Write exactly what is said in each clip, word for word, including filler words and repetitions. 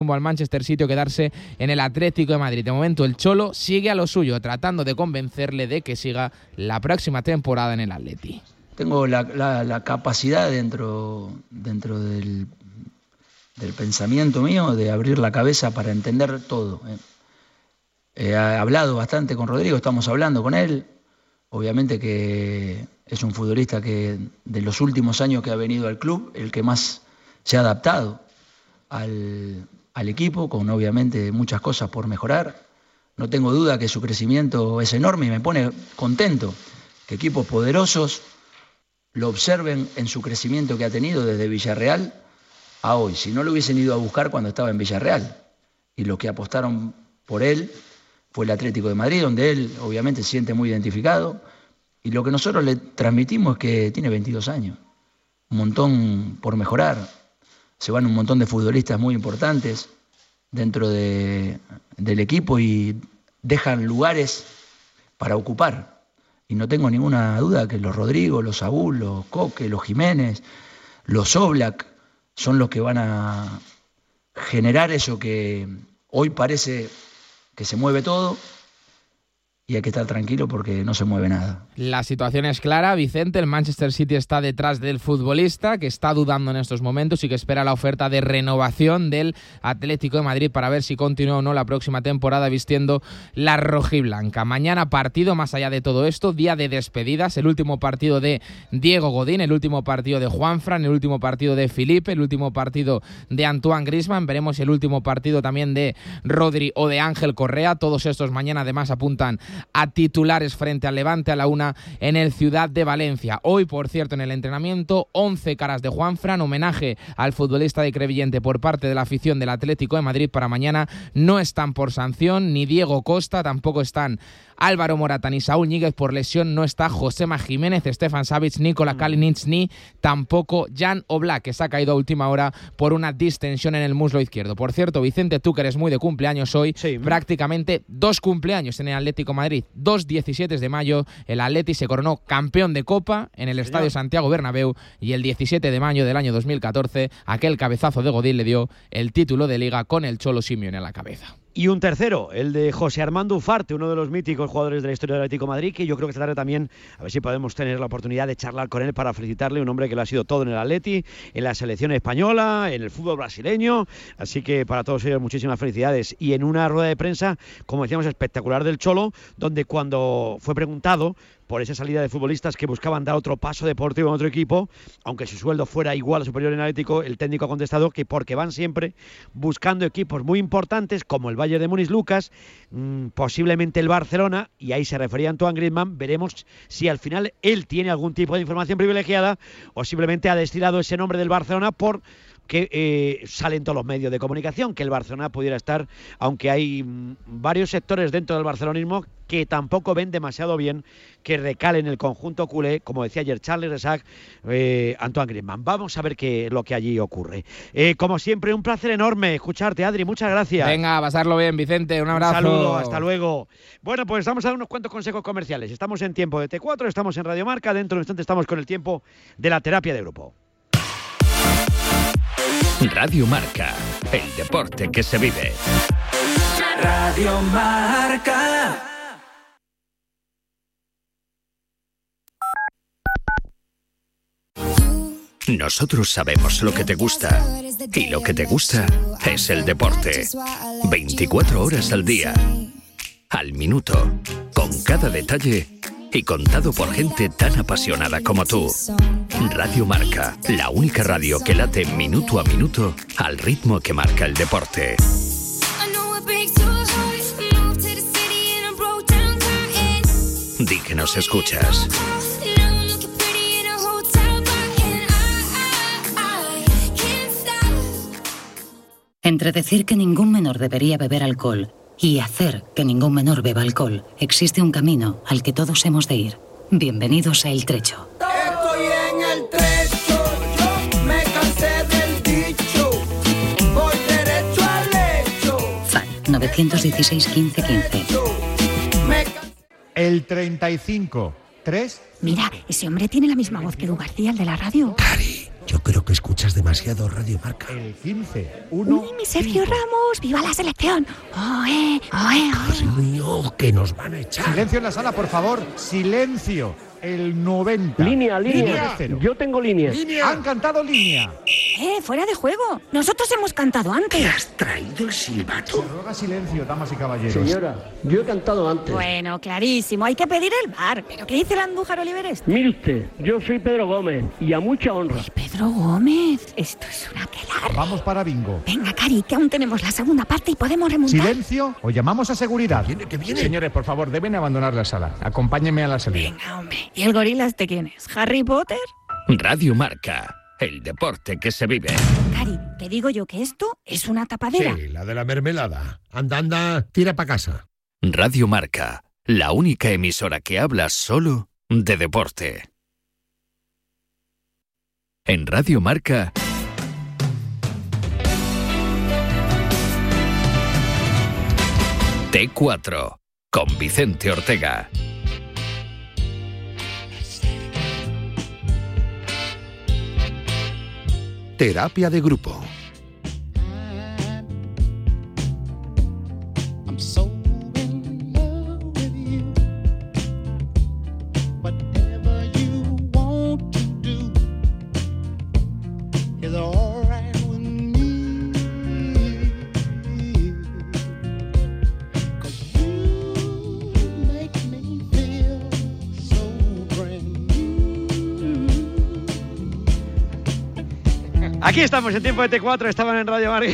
rumbo al Manchester City o quedarse en el Atlético de Madrid. De momento el Cholo sigue a lo suyo, tratando de convencerle de que siga la próxima temporada en el Atleti. Tengo la, la, la capacidad dentro, dentro del, del pensamiento mío de abrir la cabeza para entender todo. He hablado bastante con Rodrigo, estamos hablando con él. Obviamente que es un futbolista que de los últimos años que ha venido al club, el que más se ha adaptado al, al equipo, con obviamente muchas cosas por mejorar. No tengo duda que su crecimiento es enorme y me pone contento que equipos poderosos lo observen en su crecimiento que ha tenido desde Villarreal a hoy. Si no lo hubiesen ido a buscar cuando estaba en Villarreal, y los que apostaron por él fue el Atlético de Madrid, donde él obviamente se siente muy identificado, y lo que nosotros le transmitimos es que tiene veintidós años, un montón por mejorar, se van un montón de futbolistas muy importantes dentro de, del equipo y dejan lugares para ocupar. Y no tengo ninguna duda que los Rodrigo, los Saúl, los Coque, los Jiménez, los Oblak son los que van a generar eso que hoy parece que se mueve todo, y hay que estar tranquilo porque no se mueve nada. La situación es clara, Vicente. El Manchester City está detrás del futbolista, que está dudando en estos momentos y que espera la oferta de renovación del Atlético de Madrid para ver si continúa o no la próxima temporada vistiendo la rojiblanca. Mañana partido, más allá de todo esto, día de despedidas, el último partido de Diego Godín, el último partido de Juanfran, el último partido de Felipe, el último partido de Antoine Griezmann, veremos el último partido también de Rodri o de Ángel Correa. Todos estos mañana además apuntan a titulares frente al Levante a la una en el Ciudad de Valencia. Hoy, por cierto, en el entrenamiento, once caras de Juanfran, homenaje al futbolista de Crevillente por parte de la afición del Atlético de Madrid. Para mañana no están por sanción ni Diego Costa, tampoco están Álvaro Morata ni Saúl Ñíguez por lesión, no está Josema Jiménez, Stefan Savic, Nikola Kalinic ni tampoco Jan Oblak, que se ha caído a última hora por una distensión en el muslo izquierdo. Por cierto, Vicente, tú que eres muy de cumpleaños hoy, sí, prácticamente dos cumpleaños en el Atlético de Madrid. Dos diecisiete de mayo, el Atleti se coronó campeón de Copa en el Señor. Estadio Santiago Bernabéu, y el diecisiete de mayo del año dos mil catorce, aquel cabezazo de Godín le dio el título de Liga con el Cholo Simeone en la cabeza. Y un tercero, el de José Armando Ufarte, uno de los míticos jugadores de la historia del Atlético de Madrid, que yo creo que esta tarde también, a ver si podemos tener la oportunidad de charlar con él para felicitarle, un hombre que lo ha sido todo en el Atleti, en la selección española, en el fútbol brasileño, así que para todos ellos muchísimas felicidades. Y en una rueda de prensa, como decíamos, espectacular del Cholo, donde cuando fue preguntado por esa salida de futbolistas que buscaban dar otro paso deportivo en otro equipo, aunque su sueldo fuera igual o superior en Atlético, el técnico ha contestado que porque van siempre buscando equipos muy importantes como el Bayern de Múnich, Lucas, mmm, posiblemente el Barcelona, y ahí se refería a Antoine Griezmann. Veremos si al final él tiene algún tipo de información privilegiada o simplemente ha destilado ese nombre del Barcelona por que eh, salen todos los medios de comunicación, que el Barcelona pudiera estar, aunque hay mmm, varios sectores dentro del barcelonismo que tampoco ven demasiado bien que recale en el conjunto culé, como decía ayer Charles Resac, eh, Antoine Griezmann. Vamos a ver qué es lo que allí ocurre. Eh, como siempre, un placer enorme escucharte, Adri, muchas gracias. Venga, a pasarlo bien, Vicente, un abrazo. Un saludo, hasta luego. Bueno, pues estamos a dar unos cuantos consejos comerciales. Estamos en tiempo de T cuatro, estamos en Radio Marca, dentro de un instante estamos con el tiempo de la terapia de grupo. Radio Marca, el deporte que se vive. Radio Marca. Nosotros sabemos lo que te gusta, y lo que te gusta es el deporte. veinticuatro horas al día, al minuto, con cada detalle y contado por gente tan apasionada como tú. Radio Marca, la única radio que late minuto a minuto al ritmo que marca el deporte. Di que nos escuchas. Entre decir que ningún menor debería beber alcohol y hacer que ningún menor beba alcohol, existe un camino al que todos hemos de ir. Bienvenidos a El Trecho. Estoy en el trecho, yo me cansé del dicho, voy derecho al hecho. F A N nueve uno seis quince quince. El treinta y cinco, tres. Mira, ese hombre tiene la misma voz que Edu García, el de la radio. Cari, Yo creo que escuchas demasiado Radio Marca. El quince, uno, ¡Uy, mi Sergio cinco. Ramos! ¡Viva la selección! ¡Oe, oe, oe! Niño, que nos van a echar. Silencio en la sala, por favor. Silencio. El noventa. Línea, línea. línea. Yo tengo línea. línea. Han cantado línea. ¡Eh, fuera de juego! Nosotros hemos cantado antes. ¿Qué has traído el silbato? Se ruega silencio, damas y caballeros. Señora, yo he cantado antes. Bueno, clarísimo. Hay que pedir el bar. ¿Pero qué dice el Andújar Oliveres? Mire usted, yo soy Pedro Gómez y a mucha honra. Pues Pedro Gómez, esto es una aquelarre. Vamos para bingo. Venga, Cari, que aún tenemos la segunda parte y podemos remontar. Silencio o llamamos a seguridad. ¿Viene, que viene? Señores, por favor, deben abandonar la sala. Acompáñenme a la salida. Venga, hombre. ¿Y el gorila este quién es? ¿Harry Potter? Radio Marca, el deporte que se vive. Cari, te digo yo que esto es una tapadera. Sí, la de la mermelada. Anda, anda, tira para casa. Radio Marca, la única emisora que habla solo de deporte. En Radio Marca... T cuatro, con Vicente Ortega. Terapia de grupo. Aquí estamos en tiempo de T cuatro, estaban en Radio Marca.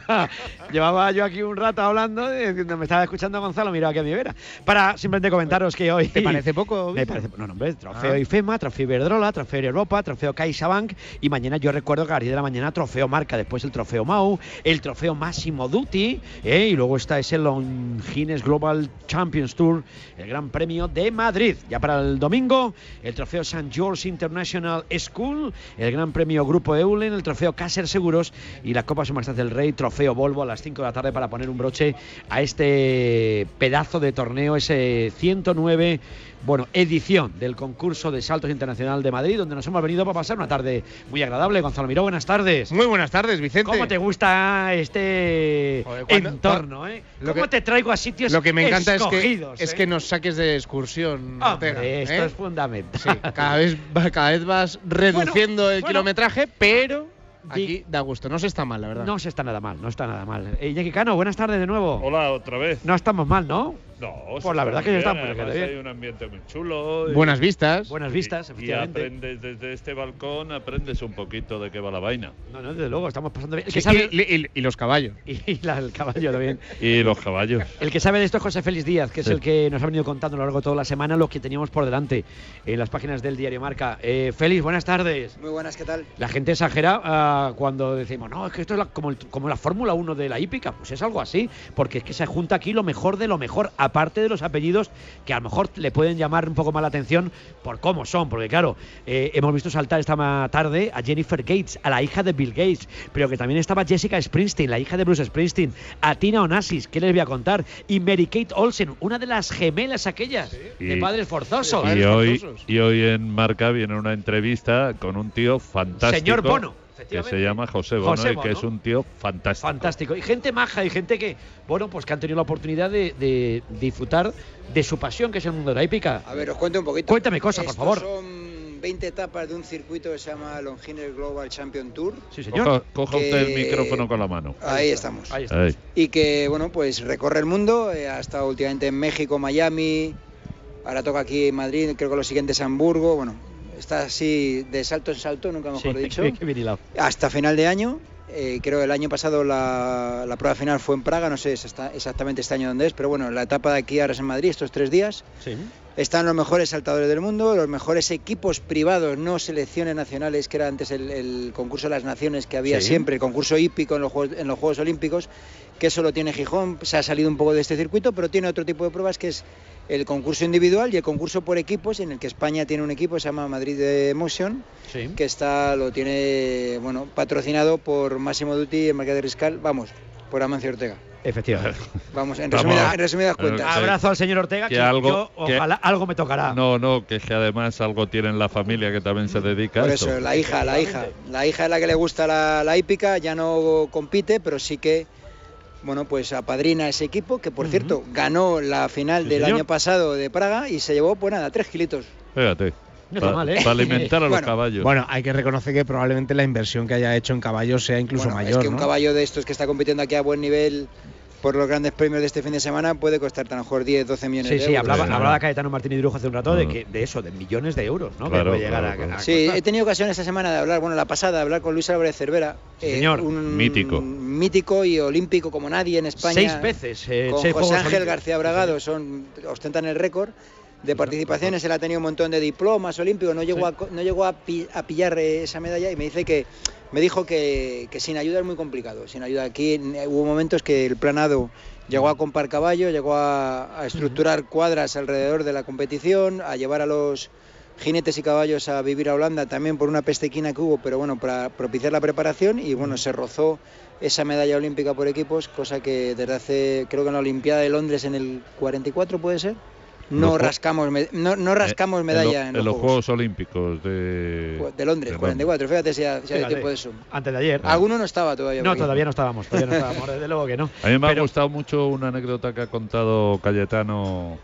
Llevaba yo aquí un rato hablando, me estaba escuchando Gonzalo, miraba aquí a mi vera. Para simplemente comentaros que hoy... ¿Te parece poco? Me parece, no, no, hombre, trofeo ah. IFEMA, trofeo Iberdrola, trofeo Europa, trofeo CaixaBank y mañana yo recuerdo que a las diez de la mañana trofeo Marca, después el trofeo Mau, el trofeo Massimo Dutti, ¿eh? Y luego está ese Longines Global Champions Tour, el Gran Premio de Madrid. Ya para el domingo, el trofeo Saint George International School, el Gran Premio Grupo Eulen, el trofeo Caser Seguros y la Copa Su Majestad del Rey, trofeo Volvo a las cinco de la tarde para poner un broche a este pedazo de torneo, ese ciento nueve, bueno, edición del concurso de saltos internacional de Madrid, donde nos hemos venido para pasar una tarde muy agradable. Gonzalo Miró, buenas tardes. Muy buenas tardes, Vicente. ¿Cómo te gusta este Joder, ¿cuándo, entorno? ¿eh? ¿Cómo que, te traigo a sitios Lo que me encanta es que, ¿eh? es que nos saques de excursión. Hombre, Ortega, esto ¿eh? es fundamental. Sí, cada vez, cada vez vas reduciendo bueno, el bueno, kilometraje, pero... Aquí da gusto, no se está mal, la verdad. No se está nada mal, no está nada mal. Eh, Iñaki Cano, buenas tardes de nuevo. Hola, otra vez. No estamos mal, ¿no? No, pues la verdad que ya estamos. Hay un ambiente muy chulo. Y, Buenas vistas. Buenas vistas, y, efectivamente. Y aprendes desde este balcón, aprendes un poquito de qué va la vaina. No, no, desde luego, estamos pasando bien. El sí, que sabe... y, y, y los caballos. Y la, el caballo también. Y los caballos. El que sabe de esto es José Félix Díaz, que es sí. el que nos ha venido contando a lo largo de toda la semana lo que teníamos por delante en las páginas del diario Marca. Eh, Félix, buenas tardes. Muy buenas, ¿qué tal? La gente exagera uh, cuando decimos, no, es que esto es la, como, el, como la Fórmula uno de la hípica. Pues es algo así, porque es que se junta aquí lo mejor de lo mejor, aparte de los apellidos que a lo mejor le pueden llamar un poco más la atención por cómo son, porque claro, eh, hemos visto saltar esta tarde a Jennifer Gates, a la hija de Bill Gates, pero que también estaba Jessica Springsteen, la hija de Bruce Springsteen, a Tina Onassis, ¿qué les voy a contar? Y Mary Kate Olsen, una de las gemelas aquellas, ¿sí? de y, padres forzosos. Y hoy, y hoy en Marca viene una entrevista con un tío fantástico. Señor Bono. Que se llama José Bono, José y que Bono. es un tío fantástico. Fantástico. Y gente maja y gente que, bueno, pues que han tenido la oportunidad de, de disfrutar de su pasión, que es el mundo de la hípica. A ver, os cuento un poquito. Cuéntame cosas, por favor. Son veinte etapas de un circuito que se llama Longines Global Champion Tour. Sí, señor. Coja, coja que... usted el micrófono con la mano. Ahí estamos. Ahí estamos. Ahí. Y que, bueno, pues recorre el mundo. Eh, ha estado últimamente en México, Miami. Ahora toca aquí en Madrid. Creo que lo siguiente es Hamburgo. Bueno, está así de salto en salto, nunca mejor sí, dicho. Qué, qué bien hilado. Hasta final de año. Eh, creo que el año pasado la, la prueba final fue en Praga, no sé exactamente este año dónde es, pero bueno, la etapa de aquí ahora es en Madrid, estos tres días. Sí. Están los mejores saltadores del mundo, los mejores equipos privados, no selecciones nacionales, que era antes el, el concurso de las naciones que había sí. siempre, el concurso hípico en los, Juegos, en los Juegos Olímpicos, que eso lo tiene Gijón, se ha salido un poco de este circuito, pero tiene otro tipo de pruebas que es el concurso individual y el concurso por equipos, en el que España tiene un equipo, se llama Madrid Emotion, sí. que está, lo tiene, bueno, patrocinado por Massimo Dutti y el Marqués de Riscal, vamos, por Amancio Ortega. Efectivamente. Vamos, en resumidas, en resumidas Vamos. cuentas. Abrazo al señor Ortega, que, que algo- yo, que- ojalá algo me tocará. No, no, que es que además algo tiene en la familia que también se dedica Por a eso. eso, la hija, la hija. La hija es la que le gusta la, la hípica, ya no compite, pero sí que, bueno, pues apadrina ese equipo, que por cierto, ganó la final Sí, del señor. año pasado de Praga y se llevó, pues nada, tres kilitos. Fíjate. No está mal, ¿eh? Para alimentar a los Bueno, caballos. Bueno, hay que reconocer que probablemente la inversión que haya hecho en caballos sea incluso Bueno, mayor, es que un ¿no? caballo de estos que está compitiendo aquí a buen nivel por los grandes premios de este fin de semana puede costar a lo mejor diez, doce millones Sí, de sí, euros. hablaba, Sí. hablaba Cayetano Martínez Dirujo hace un rato de, que, de eso, de millones de euros, ¿no? Claro, que puede llegar claro, a, claro. a Sí, costar. he tenido ocasión esta semana de hablar, bueno, la pasada, de hablar con Luis Álvarez Cervera. Sí, señor. Un Mítico. Mítico y olímpico como nadie en España. Seis veces, eh, Con seis José Juegos Ángel Olímpicos. García Bragado, son, ostentan el récord de participaciones. Él ha tenido un montón de diplomas olímpicos, no llegó, a, co- no llegó a, pi- a pillar eh, esa medalla y me dice que me dijo que, que sin ayuda es muy complicado. Sin ayuda aquí eh, hubo momentos que el planado llegó a comprar caballo, llegó a, a estructurar cuadras alrededor de la competición, a llevar a los jinetes y caballos a vivir a Holanda también por una pestequina que hubo, pero bueno, para propiciar la preparación y bueno, se rozó esa medalla olímpica por equipos, cosa que desde hace, creo que en la Olimpiada de Londres en el cuarenta y cuatro puede ser, no Los jue- rascamos, me- no, no rascamos Eh, medalla en, en, lo- en los los Juegos Olímpicos de, Juegos de Londres, cuarenta y cuatro, fíjate si ha, si ha Fíjate, tiempo de eso. Antes de ayer. Alguno no estaba todavía. No, por aquí. todavía no estábamos, todavía no estábamos, desde luego que no. A mí me ha Pero- gustado mucho una anécdota que ha contado Cayetano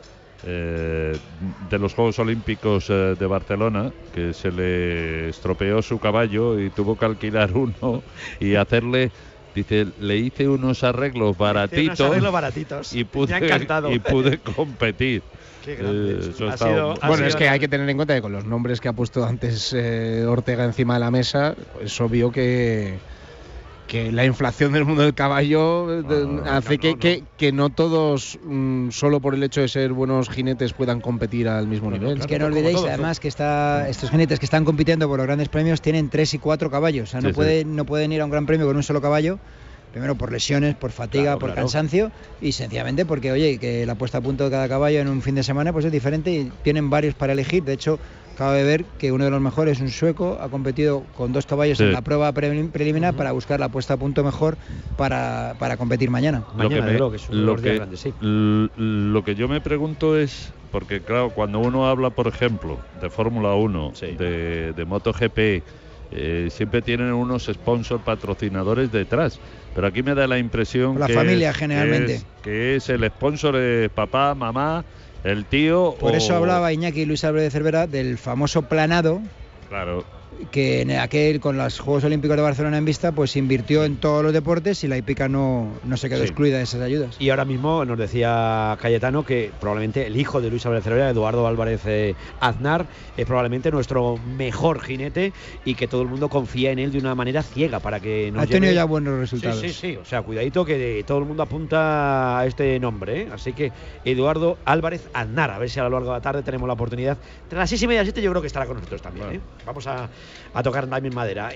eh, de los Juegos Olímpicos eh, de Barcelona, que se le estropeó su caballo y tuvo que alquilar uno y hacerle, dice, le hice unos arreglos baratitos, Unos arreglos baratitos. y pude, Me ha encantado. y pude competir. Qué grande. Eh, eso Ha está sido- muy- ha Bueno, sido- es que hay que tener en cuenta que con los nombres que ha puesto antes eh, Ortega encima de la mesa, es obvio que, que la inflación del mundo del caballo de- No, no, hace no, que, no. que, que no todos, mm, solo por el hecho de ser buenos jinetes, puedan competir al mismo nivel. Es que no como olvidéis, todos, además, que está, estos jinetes que están compitiendo por los grandes premios tienen tres y cuatro caballos. O sea, no, Sí, sí. pueden, no pueden ir a un gran premio con un solo caballo. Primero por lesiones, por fatiga, Claro, por claro. cansancio y sencillamente porque, oye, que la puesta a punto de cada caballo en un fin de semana pues es diferente y tienen varios para elegir. De hecho, acabo de ver que uno de los mejores, un sueco, ha competido con dos caballos Sí. en la prueba pre- preliminar para buscar la puesta a punto mejor para, para competir mañana. Lo que, Mañana, me- de luego, que es uno de lo los días que- grandes, sí. l- lo que yo me pregunto es, porque claro, cuando uno habla, por ejemplo, de Fórmula uno, Sí. de, de MotoGP, eh, siempre tienen unos sponsors patrocinadores detrás. Pero aquí me da la impresión La que, familia, es, generalmente. que, es, que es el sponsor de papá, mamá, el tío. Por o- eso hablaba Iñaki Luis Álvarez de Cervera del famoso planado Claro. que en aquel con los Juegos Olímpicos de Barcelona en vista pues invirtió en todos los deportes y la hípica no, no se quedó Sí. excluida de esas ayudas. Y ahora mismo nos decía Cayetano que probablemente el hijo de Luis Álvarez Cervera, Eduardo Álvarez eh, Aznar, es probablemente nuestro mejor jinete y que todo el mundo confía en él de una manera ciega para que nos Ha tenido lleve- ya buenos resultados. Sí, sí, sí. O sea, cuidadito que de- todo el mundo apunta a este nombre, ¿eh? Así que Eduardo Álvarez Aznar, a ver si a lo largo de la tarde tenemos la oportunidad. Entre las seis y media, siete, yo creo que estará con nosotros también, ¿eh? Vamos a, a tocar también madera.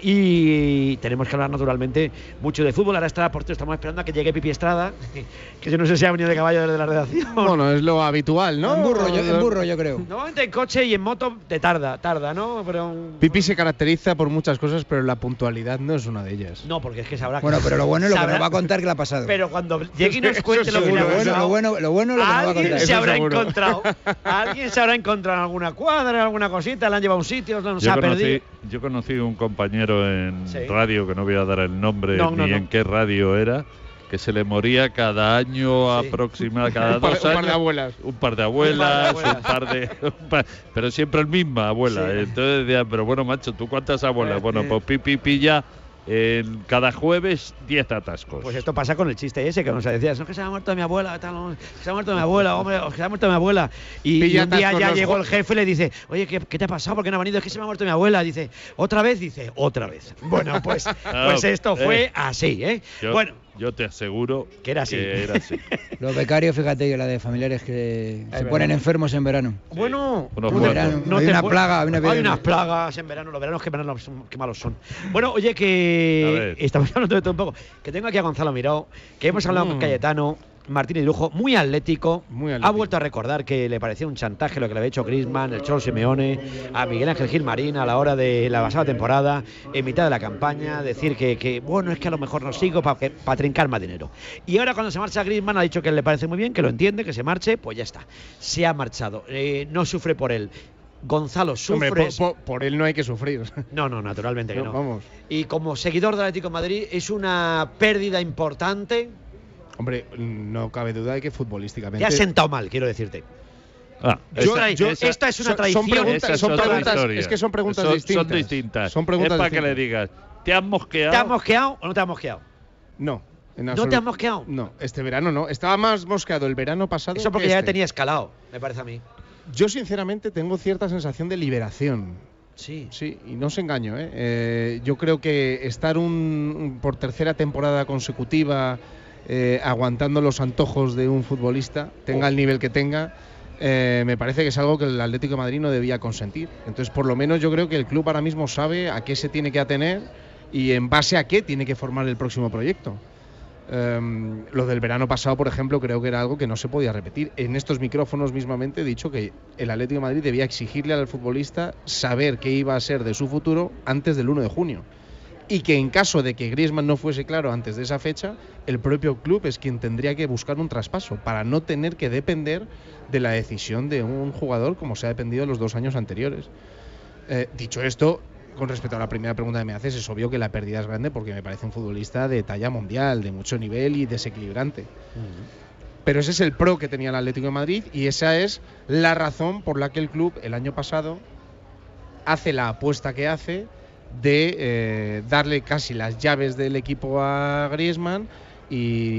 Y tenemos que hablar naturalmente mucho de fútbol. Ahora está, por cierto, estamos esperando a que llegue Pipi Estrada, que yo no sé si ha venido de caballo desde la redacción. Bueno, es lo habitual, ¿no? En burro, yo, en burro, yo creo. Normalmente en coche y en moto te tarda, tarda, ¿no? Pero Pipi se caracteriza por muchas cosas, pero la puntualidad no es una de ellas. no, porque es que sabrá. Bueno, pero lo bueno es lo que sabrá- nos va a contar que le ha pasado. Pero cuando llegue y nos cuente Eso lo que le ha seguro, lo, bueno, pasado, lo, bueno, lo bueno es lo que nos va a alguien contar. se Eso habrá seguro. encontrado. Alguien se habrá encontrado en alguna cuadra, en alguna cosita, le han llevado a un sitio, no se Yo ha conocí, perdido. yo conocí un compañero en Sí. radio, que no voy a dar el nombre No, no, ni no. en qué radio era, que se le moría cada año Sí. aproximadamente, cada Un par- dos un años. par de abuelas. Un par de abuelas, Un par de un par de. un par- pero siempre el misma abuela. Sí. Entonces decía, pero bueno, macho, ¿tú cuántas abuelas? Eh, Bueno, eh. pues pipi pilla. En cada jueves, diez atascos. Pues esto pasa con el chiste ese que nos decías, no, que se ha muerto mi abuela, tal, no, que se ha muerto mi abuela, hombre, que se ha muerto mi abuela. Y, y Pilla un día atascos ya los llegó jo- el jefe y le dice, oye, ¿qué, qué te ha pasado? ¿Por qué no ha venido? Es que se me ha muerto mi abuela. Dice, ¿otra vez? Dice, otra vez. Bueno, pues, pues esto fue eh. así, ¿eh? Yo, bueno, yo te aseguro que era así. que era así. Los becarios, fíjate que la de familiares que se verdad. ponen enfermos en verano. Bueno, Unos tú cuantos. te- Verano, no hay te una pu- plaga, hay una hay epidemia. unas plagas en verano, los veranos que veranos son- qué malos son. Bueno, oye, A que ver. estamos hablando de todo un poco. Que tengo aquí a Gonzalo Miró, que hemos hablado con Mm. Cayetano, Martínez Lujo, muy atlético, muy atlético. Ha vuelto a recordar que le parecía un chantaje lo que le había hecho Griezmann, el Cholo Simeone, a Miguel Ángel Gilmarín a la hora de la pasada temporada, en mitad de la campaña, decir que, que bueno, es que a lo mejor no sigo para pa trincar más dinero. Y ahora cuando se marcha Griezmann ha dicho que le parece muy bien, que lo entiende, que se marche, pues ya está. Se ha marchado, eh, no sufre por él. Gonzalo, ¿sufres? Hombre, por, por, por él no hay que sufrir. No, no, naturalmente que no, no. Vamos. Y como seguidor del Atlético de Madrid, ¿es una pérdida importante? Hombre, no cabe duda de que futbolísticamente... Te has sentado mal, quiero decirte. Ah, yo, esa, yo, esa, esta es una son, traición. Son preguntas, son preguntas es que son preguntas son, distintas. Son distintas. Son preguntas es para distintas. que le digas, ¿te has mosqueado? ¿Te has mosqueado o no te has mosqueado? No. ¿No te has mosqueado? No, este verano no. Estaba más mosqueado el verano pasado. Eso porque que ya este. tenía escalado, me parece a mí. Yo sinceramente tengo cierta sensación de liberación. Sí. Sí, y no os engaño, ¿eh? Eh, yo creo que estar un, un, por tercera temporada consecutiva eh, aguantando los antojos de un futbolista, tenga oh. el nivel que tenga, eh, me parece que es algo que el Atlético de Madrid no debía consentir. Entonces, por lo menos yo creo que el club ahora mismo sabe a qué se tiene que atener y en base a qué tiene que formar el próximo proyecto. Um, lo del verano pasado, por ejemplo, creo que era algo que no se podía repetir. En estos micrófonos mismamente he dicho que el Atlético de Madrid debía exigirle al futbolista saber qué iba a ser de su futuro antes del uno de junio. Y que en caso de que Griezmann no fuese claro antes de esa fecha, el propio club es quien tendría que buscar un traspaso para no tener que depender de la decisión de un jugador como se ha dependido los dos años anteriores. Eh, dicho esto, con respecto a la primera pregunta que me haces, es obvio que la pérdida es grande porque me parece un futbolista de talla mundial, de mucho nivel y desequilibrante. Uh-huh. Pero ese es el pro que tenía el Atlético de Madrid y esa es la razón por la que el club el año pasado hace la apuesta que hace de eh, darle casi las llaves del equipo a Griezmann y,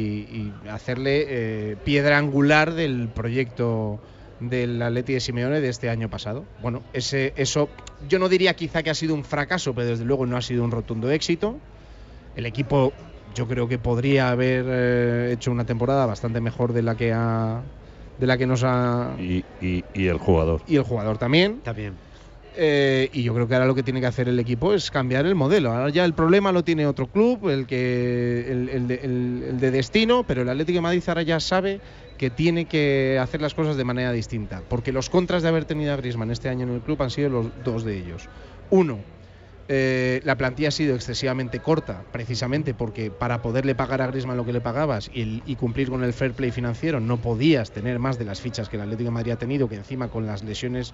y hacerle eh, piedra angular del proyecto del Atleti de Simeone de este año pasado. Bueno, ese, eso yo no diría quizá que ha sido un fracaso, pero desde luego no ha sido un rotundo éxito. El equipo yo creo que podría haber eh, hecho una temporada bastante mejor de la que ha, de la que nos ha y, y, y el jugador y el jugador también. También. Eh, y yo creo que ahora lo que tiene que hacer el equipo es cambiar el modelo. Ahora ya el problema lo tiene otro club, el que el, el, de, el, el de destino, pero el Atlético de Madrid ahora ya sabe que tiene que hacer las cosas de manera distinta, porque los contras de haber tenido a Griezmann este año en el club han sido los dos de ellos. Uno, eh, la plantilla ha sido excesivamente corta, precisamente porque para poderle pagar a Griezmann lo que le pagabas y, el, y cumplir con el fair play financiero no podías tener más de las fichas que el Atlético de Madrid ha tenido, que encima con las lesiones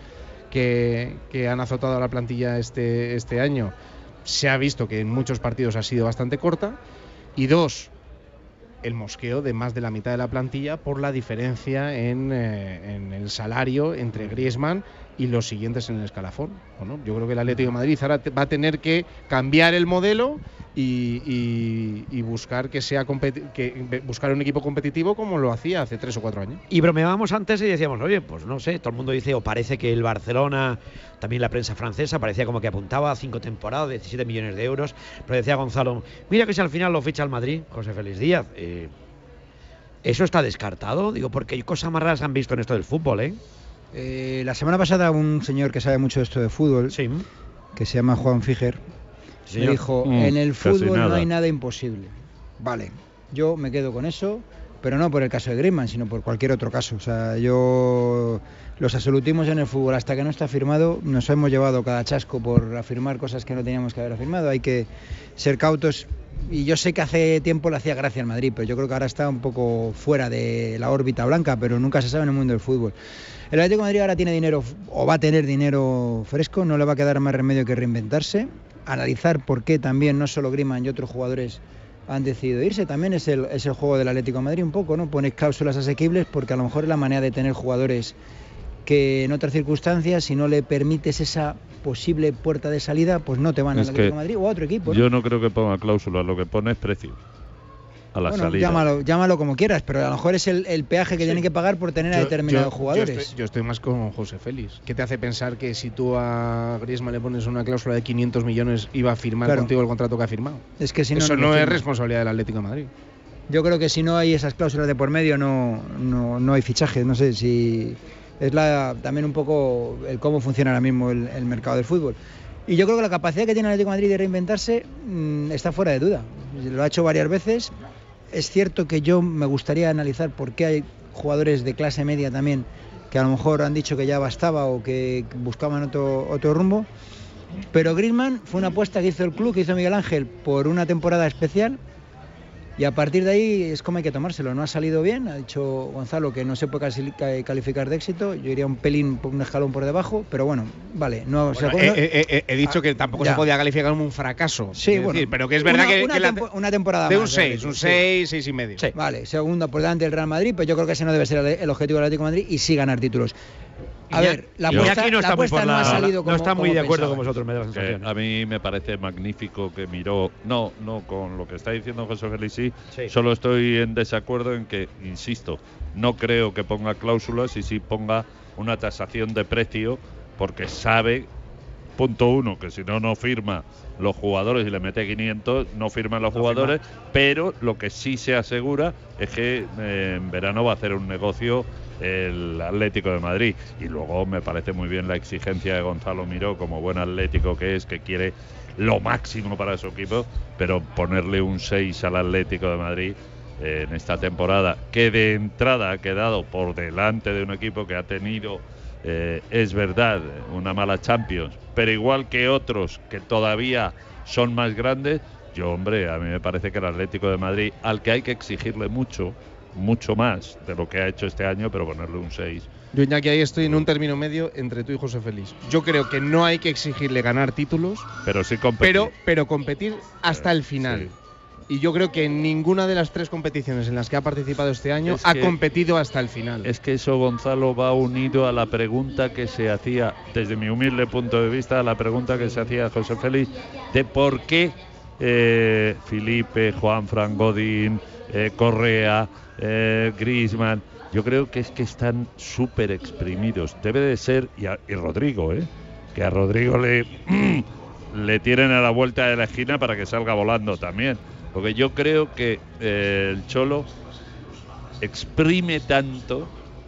que, que han azotado a la plantilla este, este año se ha visto que en muchos partidos ha sido bastante corta. Y dos, el mosqueo de más de la mitad de la plantilla por la diferencia en, eh, en el salario entre Griezmann y los siguientes en el escalafón. Bueno, yo creo que el Atlético de Madrid ahora va a tener que cambiar el modelo y, y, y buscar que sea que buscar un equipo competitivo como lo hacía hace tres o cuatro años. Y bromeábamos antes y decíamos, oye, pues no sé, todo el mundo dice, o parece que el Barcelona, también la prensa francesa, parecía como que apuntaba a cinco temporadas, diecisiete millones de euros, pero decía Gonzalo, mira que si al final lo ficha el Madrid, José Félix Díaz, eh, ¿eso está descartado? Digo, porque cosas más raras han visto en esto del fútbol, ¿eh? Eh, la semana pasada un señor que sabe mucho de esto de fútbol, sí, que se llama Juan Figer, sí, me dijo, mm, en el fútbol no hay nada imposible. Vale, yo me quedo con eso, pero no por el caso de Griezmann, sino por cualquier otro caso. O sea, yo, los absolutismos en el fútbol, hasta que no está firmado, nos hemos llevado cada chasco por afirmar cosas que no teníamos que haber afirmado. Hay que ser cautos. Y yo sé que hace tiempo le hacía gracia al Madrid, pero yo creo que ahora está un poco fuera de la órbita blanca, pero nunca se sabe en el mundo del fútbol. El Atlético de Madrid ahora tiene dinero, o va a tener dinero fresco, no le va a quedar más remedio que reinventarse, analizar por qué también no solo Griezmann y otros jugadores han decidido irse. También es el, es el juego del Atlético de Madrid un poco, ¿no? Poner cláusulas asequibles porque a lo mejor es la manera de tener jugadores que en otras circunstancias, si no le permites esa posible puerta de salida, pues no te van al Atlético de Madrid o a otro equipo, ¿no? Yo no creo que ponga cláusulas, lo que pone es precio a la bueno, salida. Llámalo, llámalo como quieras, pero a lo mejor es el, el peaje que sí. tienen que pagar por tener yo, a determinados yo, jugadores. Yo estoy, yo estoy más con José Félix. ¿Qué te hace pensar que si tú a Griezmann le pones una cláusula de quinientos millones iba a firmar claro. contigo el contrato que ha firmado? Es que si no, Eso no, no es responsabilidad del Atlético de Madrid. Yo creo que si no hay esas cláusulas de por medio no, no, no hay fichajes. No sé si es la, también un poco el cómo funciona ahora mismo el, el mercado del fútbol. Y yo creo que la capacidad que tiene el Atlético de Madrid de reinventarse mmm, está fuera de duda. Lo ha hecho varias veces. es cierto que yo me gustaría analizar por qué hay jugadores de clase media también que a lo mejor han dicho que ya bastaba o que buscaban otro, otro rumbo. Pero Griezmann fue una apuesta que hizo el club, que hizo Miguel Ángel por una temporada especial, y a partir de ahí es como hay que tomárselo. No ha salido bien, ha dicho Gonzalo que no se puede calificar de éxito, yo iría un pelín, un escalón por debajo, pero bueno, vale. No, bueno, o sea, he, he, he dicho que tampoco ya. se podía calificar como un fracaso. Sí, es bueno, decir, pero que es verdad una, que, una, que la, tempo, una temporada de más. un seis, un seis, seis y medio. Sí. Vale, segunda por delante del Real Madrid, pues yo creo que ese no debe ser el, el objetivo del Atlético de Madrid y sí ganar títulos. A ver, la apuesta, no está, la apuesta no ha salido como No está muy como de acuerdo pensaba. con vosotros, me da la sensación. Que a mí me parece magnífico que miró. No, no, con lo que está diciendo José Félix, sí. Sí. Solo estoy en desacuerdo en que, insisto, no creo que ponga cláusulas y sí ponga una tasación de precio, porque sabe, punto uno, que si no, no firma los jugadores y le mete quinientos, no firman los No jugadores, firma. pero lo que sí se asegura es que eh, en verano va a hacer un negocio el Atlético de Madrid. Y luego me parece muy bien la exigencia de Gonzalo Miró, como buen atlético que es, que quiere lo máximo para su equipo, pero ponerle un seis al Atlético de Madrid eh, en esta temporada, que de entrada ha quedado por delante de un equipo que ha tenido, eh, es verdad, una mala Champions, pero igual que otros que todavía son más grandes. Yo, hombre, a mí me parece que el Atlético de Madrid, al que hay que exigirle mucho, mucho más de lo que ha hecho este año, pero ponerle un seis. Yo, Iñaki, ahí estoy en un término medio entre tú y José Félix. Yo creo que no hay que exigirle ganar títulos, pero sí competir. Pero, pero competir hasta el final. Sí. Y yo creo que en ninguna de las tres competiciones en las que ha participado este año es ha que, competido hasta el final. Es que eso, Gonzalo, va unido a la pregunta que se hacía, desde mi humilde punto de vista, a la pregunta que se hacía José Félix de por qué eh, Felipe, Juanfran, Godín, eh, Correa, eh, Griezmann. Yo creo que es que están súper exprimidos. Debe de ser, y, a, y Rodrigo, ¿eh? que a Rodrigo le, le tienen a la vuelta de la esquina para que salga volando también. Porque yo creo que eh, el Cholo exprime tanto,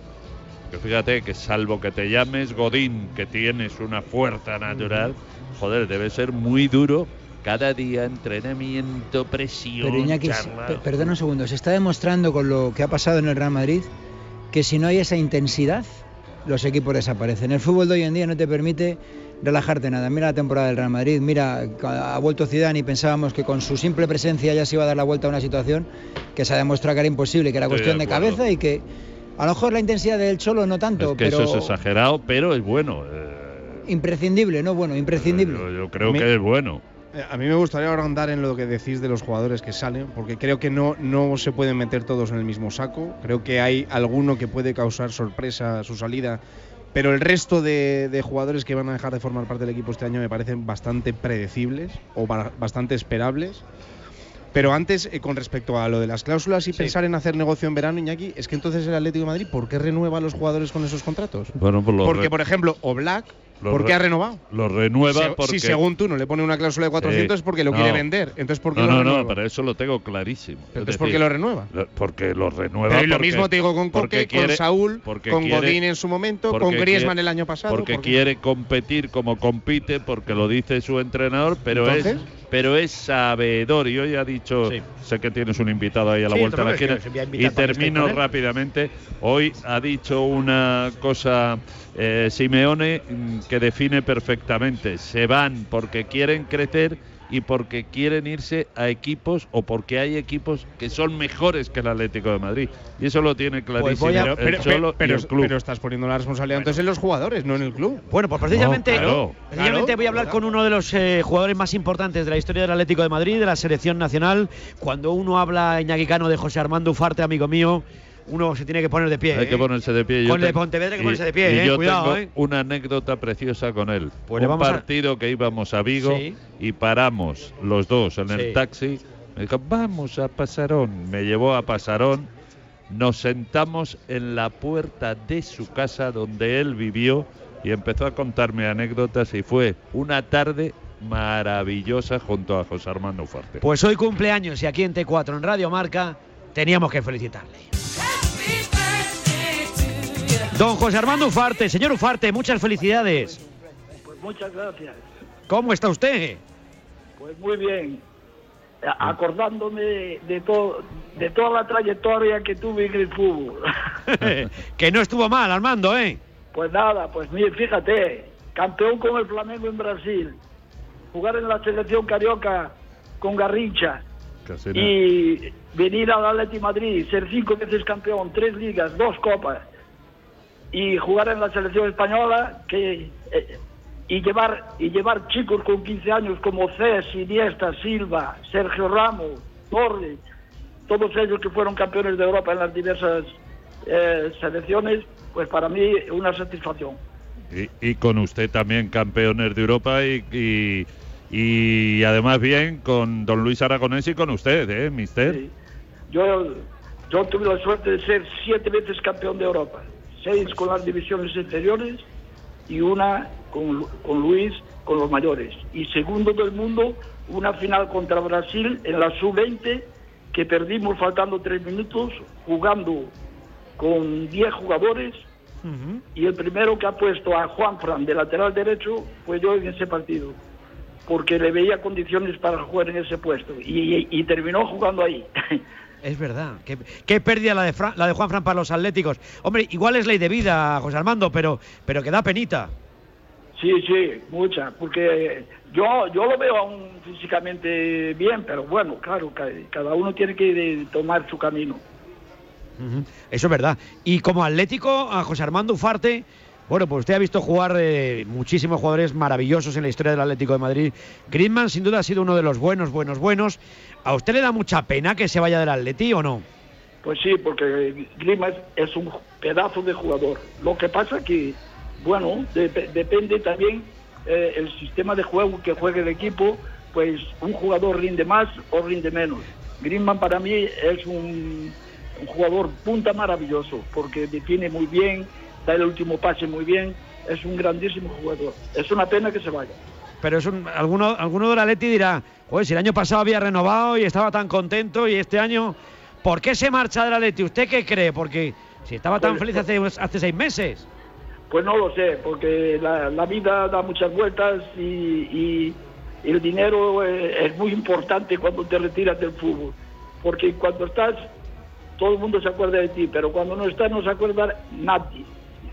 que fíjate que salvo que te llames Godín, que tienes una fuerza natural, joder, debe ser muy duro. Cada día entrenamiento, presión, Pero Iñaki, charla. perdona un segundo, se está demostrando con lo que ha pasado en el Real Madrid que si no hay esa intensidad, los equipos desaparecen. El fútbol de hoy en día no te permite relajarte nada. Mira la temporada del Real Madrid, mira, ha vuelto Zidane y pensábamos que con su simple presencia ya se iba a dar la vuelta a una situación que se ha demostrado que era imposible, que era Estoy cuestión de de, de cabeza y que a lo mejor la intensidad del Cholo no tanto, es que pero eso es exagerado, pero es bueno. Eh, imprescindible, no bueno, imprescindible. Yo, yo creo que es bueno. A mí me gustaría ahondar en lo que decís de los jugadores que salen, porque creo que no, no se pueden meter todos en el mismo saco. Creo que hay alguno que puede causar sorpresa a su salida, pero el resto de, de jugadores que van a dejar de formar parte del equipo este año me parecen bastante predecibles o bastante esperables. Pero antes, eh, con respecto a lo de las cláusulas y sí. pensar en hacer negocio en verano, Iñaki, es que entonces el Atlético de Madrid, ¿por qué renueva a los jugadores con esos contratos? Bueno, por porque, re- por ejemplo, Oblak, ¿por qué ha renovado? Lo renueva si, porque… Si según tú no le pone una cláusula de cuatrocientos eh, es porque lo no, quiere vender. Entonces, ¿por qué no, lo no, renueva? No, pero eso lo tengo clarísimo. Entonces, ¿por qué lo renueva? Porque lo renueva. Pero y lo porque, mismo te digo con Coque, quiere, con Saúl, con quiere, Godín en su momento, con Griezmann quiere, el año pasado. Porque ¿por quiere competir como compite, porque lo dice su entrenador, pero ¿Entonces? es pero es sabedor. Y hoy ha dicho, sí. sé que tienes un invitado ahí a la sí, vuelta de la esquina, y termino rápidamente. Hoy ha dicho una cosa eh, Simeone que define perfectamente. Se van porque quieren crecer y porque quieren irse a equipos o porque hay equipos que son mejores que el Atlético de Madrid. Y eso lo tiene clarísimo pues a, el pero, Cholo pero, y el club. Pero estás poniendo la responsabilidad bueno. entonces en los jugadores, no en el club. Bueno, pues precisamente, no, claro, precisamente claro, voy a hablar claro. con uno de los eh, jugadores más importantes de la historia del Atlético de Madrid, de la selección nacional. Cuando uno habla, Iñaki Cano, de José Armando Ufarte, amigo mío, uno se tiene que poner de pie. Hay ¿eh? que ponerse de pie. Con yo el de Pontevedra hay que ponerse de pie, y eh. yo Cuidado, tengo eh. una anécdota preciosa con él. Pues un vamos partido a... que íbamos a Vigo sí. y paramos los dos en sí. el taxi. Me dijo, vamos a Pasarón. Me llevó a Pasarón. Nos sentamos en la puerta de su casa donde él vivió y empezó a contarme anécdotas y fue una tarde maravillosa junto a José Armando Ufarte. Pues hoy cumpleaños y aquí en T cuatro, en Radio Marca, teníamos que felicitarle. Don José Armando Ufarte, señor Ufarte, muchas felicidades. Pues muchas gracias. ¿Cómo está usted? Pues muy bien. acordándome de, de, todo, de toda la trayectoria que tuve en el fútbol. Que no estuvo mal, Armando, ¿eh? Pues nada, pues mire, fíjate, campeón con el Flamengo en Brasil, jugar en la selección carioca con Garrincha, Casina. Y venir al Atleti Madrid, ser cinco veces campeón, tres ligas, dos copas, y jugar en la selección española, que eh, y llevar y llevar chicos con quince años como Cés, Iniesta, Silva, Sergio Ramos, Torres, todos ellos que fueron campeones de Europa en las diversas eh, selecciones, pues para mí una satisfacción. Y, y con usted también campeones de Europa y, y, y además bien con don Luis Aragonés y con usted, ¿eh, mister? Sí. Yo, yo tuve la suerte de ser siete veces campeón de Europa, seis con las divisiones inferiores y una con, con Luis con los mayores. Y segundo del mundo, una final contra Brasil en la sub veinte que perdimos faltando tres minutos, jugando con diez jugadores. Uh-huh. Y el primero que ha puesto a Juanfran de lateral derecho fue yo en ese partido, porque le veía condiciones para jugar en ese puesto y, y, y terminó jugando ahí. Es verdad, qué, qué pérdida la de, Fran, la de Juanfran para los atléticos. Hombre, igual es ley de vida, José Armando, pero, pero que da penita. Sí, sí, mucha, porque yo yo lo veo aún físicamente bien, pero bueno, claro, cada uno tiene que tomar su camino. Uh-huh. Eso es verdad. Y como atlético, a José Armando Ufarte, bueno, pues usted ha visto jugar eh, muchísimos jugadores maravillosos en la historia del Atlético de Madrid. Griezmann sin duda ha sido uno de los buenos, buenos, buenos. ¿A usted le da mucha pena que se vaya del Atleti o no? Pues sí, porque Griezmann es un pedazo de jugador. Lo que pasa que, bueno, de, depende también eh, el sistema de juego que juegue el equipo, pues un jugador rinde más o rinde menos. Griezmann para mí es un, un jugador punta maravilloso, porque define muy bien, da el último pase muy bien, es un grandísimo jugador. Es una pena que se vaya. Pero es un, alguno, alguno del Atleti dirá, pues si el año pasado había renovado y estaba tan contento y este año, ¿por qué se marcha del Atleti? ¿Usted qué cree? Porque si estaba tan pues, feliz hace, hace seis meses. Pues no lo sé, porque la, la vida da muchas vueltas y, y el dinero es, es muy importante cuando te retiras del fútbol. Porque cuando estás, todo el mundo se acuerda de ti, pero cuando no estás no se acuerda nadie.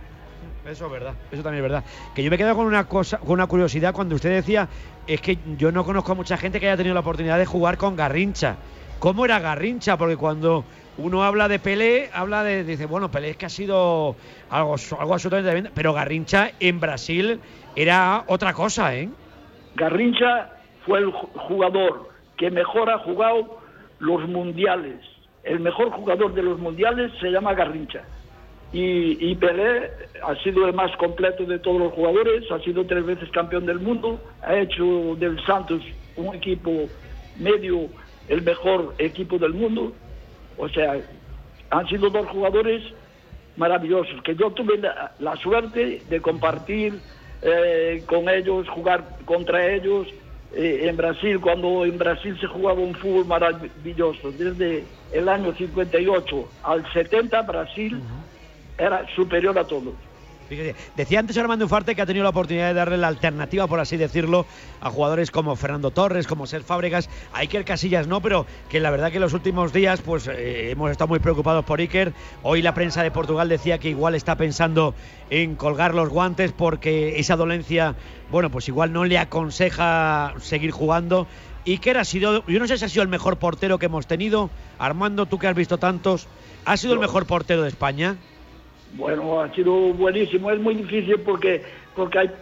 Eso es verdad, eso también es verdad. Que yo me he quedado con una cosa, con una curiosidad cuando usted decía, es que yo no conozco a mucha gente que haya tenido la oportunidad de jugar con Garrincha. ¿Cómo era Garrincha? Porque cuando uno habla de Pelé, habla de, dice, bueno, Pelé es que ha sido algo, algo absolutamente tremendo, pero Garrincha en Brasil era otra cosa, ¿eh? Garrincha fue el jugador que mejor ha jugado los mundiales. El mejor jugador de los mundiales se llama Garrincha. Y, y Pelé ha sido el más completo de todos los jugadores, ha sido tres veces campeón del mundo, ha hecho del Santos un equipo medio, el mejor equipo del mundo. O sea, han sido dos jugadores maravillosos, que yo tuve la, la suerte de compartir eh, con ellos, jugar contra ellos eh, en Brasil, cuando en Brasil se jugaba un fútbol maravilloso. Desde el año cincuenta y ocho al setenta, Brasil uh-huh. era superior a todos. Fíjate, decía antes Armando Ufarte que ha tenido la oportunidad de darle la alternativa, por así decirlo, a jugadores como Fernando Torres, como Cesc Fábregas, a Iker Casillas no, pero que la verdad que en los últimos días pues eh, hemos estado muy preocupados por Iker. Hoy la prensa de Portugal decía que igual está pensando en colgar los guantes porque esa dolencia, bueno, pues igual no le aconseja seguir jugando. Iker ha sido, yo no sé si ha sido el mejor portero que hemos tenido. Armando, tú que has visto tantos, ¿ha sido el mejor portero de España? Bueno, ha sido buenísimo. Es muy difícil porque porque hay,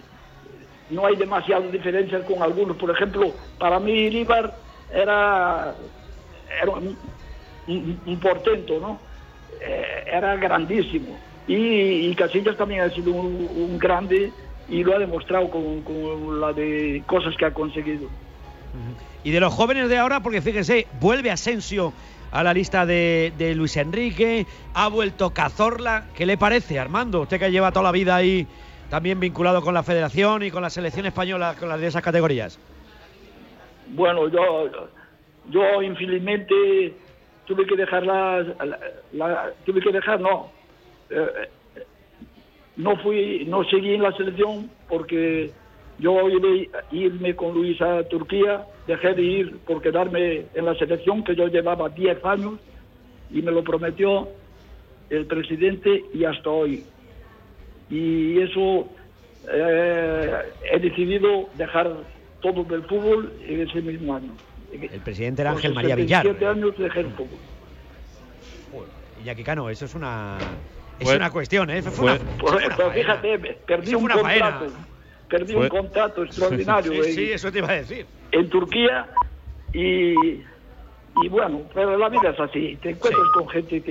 no hay demasiadas diferencias con algunos. Por ejemplo, para mí Iríbar era, era un, un, un portento, ¿no? Eh, era grandísimo. Y, y Casillas también ha sido un, un grande y lo ha demostrado con, con la de cosas que ha conseguido. Y de los jóvenes de ahora, porque fíjense, vuelve Asensio a la lista de, de Luis Enrique, ha vuelto Cazorla. ¿Qué le parece, Armando? Usted que lleva toda la vida ahí también vinculado con la federación y con la selección española, con las de esas categorías. Bueno, yo yo infelizmente tuve que dejar la, la, la tuve que dejar, no eh, no fui, no seguí en la selección porque yo iré, irme con Luis a Turquía, dejé de ir por quedarme en la selección, que yo llevaba diez años, y me lo prometió el presidente, y hasta hoy. Y eso, eh, he decidido dejar todo del fútbol en ese mismo año. El presidente era Ángel María Villar. Con siete años dejé el fútbol. Iñaki Cano, eso es una... Es Fue, una cuestión, ¿eh? Fue, fue, una, fue pues, una pero faena. fíjate, perdí Eso un fue una contrato. faena. Perdí Fue. un contrato extraordinario. Sí, en, sí, eso te iba a decir. En Turquía, y, y bueno, pero la vida es así. Te encuentras Sí. con gente que